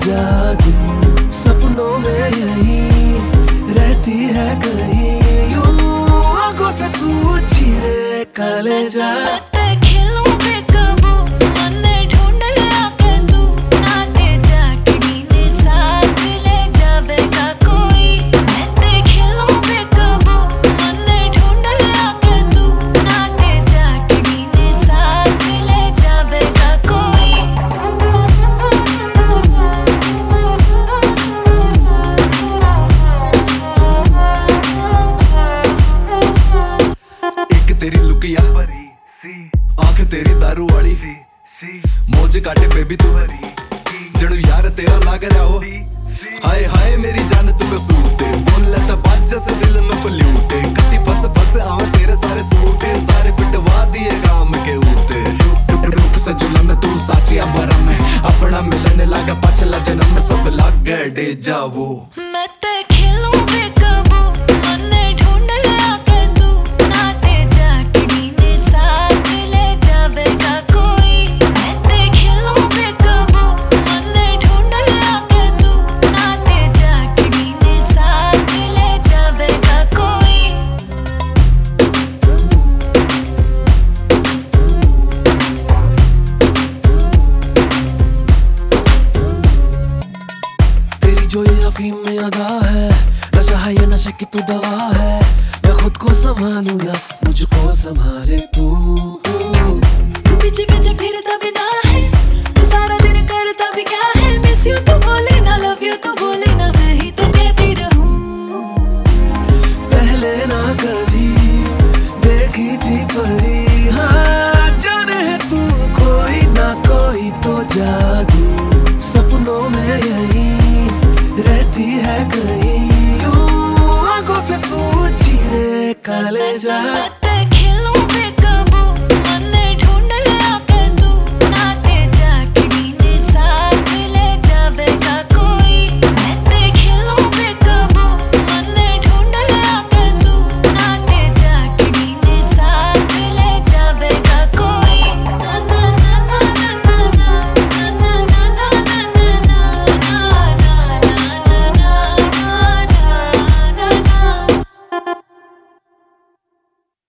जादू, सपनों में यही रहती है कहीं, यूं आंखों से तू चीरे कलेजा। तेरी लुकिया आंख तेरी दारू वाली, मौज काटे बेबी तू जड़ू यार तेरा लाग रहा हो। हाय हाय मेरी जान तू कसूटे, बोल लेता बात जैसे दिल में फलूटे। कति फस फस आवे तेरे सारे सूटे, सारे पिटवा दिए गाम के ऊते। रूप से जुलम तू साचिया भरम में, अपना मिलने लागा पाछला जन्म में सब लाग गए डे जावो। मैं ते खेलूं बेकाबू, मन्ने ढूंढ लिया के तू, नाते जाकड़ी ने साथ ले जावेगा कोई। मैं ते खेलूं बेकाबू, मन्ने ढूंढ लिया के तू, नाते जाकड़ी ने साथ ले जावेगा कोई। तेरी जो ये अफीम में अदा है, नशा है ये नशे की तू दवा है। मैं खुद को संभालूं या मुझको संभाले तू। तू पीछे पीछे फिरता भी ना है, तू सारा दिन करता भी क्या है। मिस यू तो बोले ना, लव यू तो बोले ना, मैं ही तो कहती रहूं। पहले ना कभी देखी थी परी, हाँ जाने है तू कोई ना कोई तो जादू, सपनों में यही रहती है कहीं, यूं आंखों से तू चीरे कलेजा।